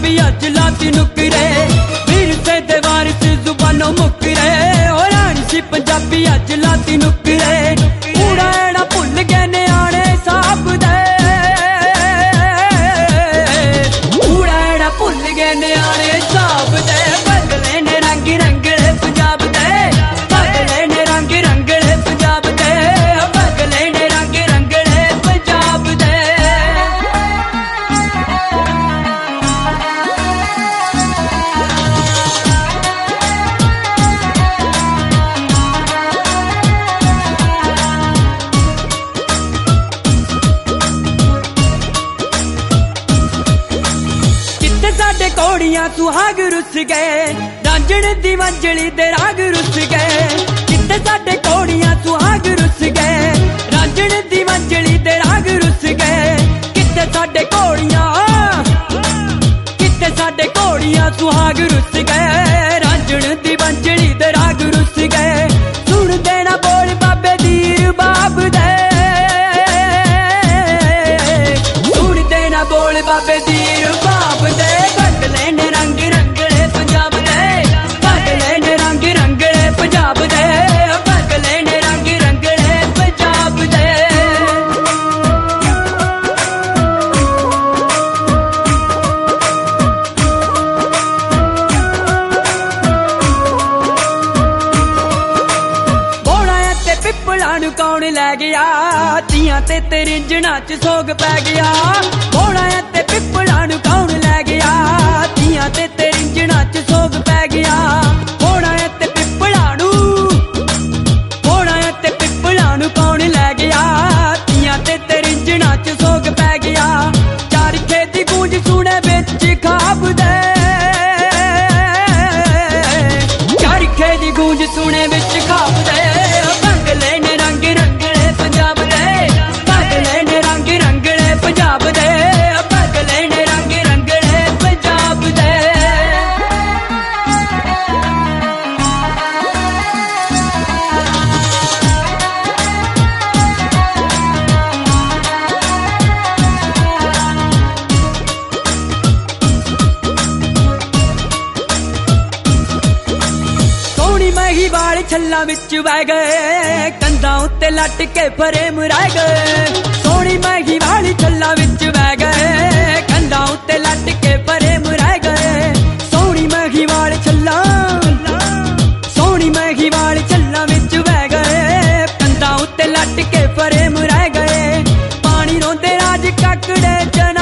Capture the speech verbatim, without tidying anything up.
पंजाबी अज लाती नुकरे, विरसे दे वारिस जुबानों मुकरे। ओ रानी सी पंजाबी अज लाती नुकरे, कूड़ा एड़ा भुल गए न्याणे साहब दे, कूड़ा एड़ा भुल गए न्याणे साहब दे। बदले ने रंग रंगले पंजाब दे, बदले ने रंग रंगले पंजाब दे, बदले ने रंग रंगले पंजाब दे। साडे घोड़ियां सुहाग रुस गए, रांझण दी मंजली दे राग रुस गए। किते साडे घोड़ियां सुहाग रुस गए, रांझण दी मंजली दे राग रुस गए। किते साडे घोड़ियां, किते साडे घोड़ियां सुहाग रुस गए, रांझण दी मंजली दे राग रुस गए। सुन देना बोल बाबे दीर बाब दे, सुन देना बोल बाबे दीर बाब दे। बदले ने रंग रंगले पंजाब दे, बदले ने रंग रंगले पंजाब दे, बदले ने रंग रंगले पंजाब दे। बोला ते पिपला नू कौन लै गया, तियां ते तेरे इंजणा च सोग पै गया। बोला ते पिपला नू कौन लै गया, तियां ते तेरे इंजणा च सोग पै गया। बोला ते पिपला नू, बोला ते पिपला नू कौन लै गया, तियां ते तेरे इंजणा च सोग पै गया। चारखे दी गूंज सुने बिच खाब दे, चारखे दी गूंज सुने बिच खाब दे। बदले ने रंग रंगले पंजाब दे, बदले ने रंग रंगले पंजाब दे, बदले ने रंग रंगले पंजाब दे। सोहनी मही वाल छल्ला विच बह गए, कंधा उत्ते लट के फरेम रह गए। सोहनी मही वाल छल्ला विच बह गए, कंधा उत्ते लट के फरेम रह गए। सोहनी मही वाल छल्ला, सोहनी मही वाल छल्ला विच बह गए, कंधा उत्ते लट के फरेम रह गए। पानी रोंदे राज काकड़े च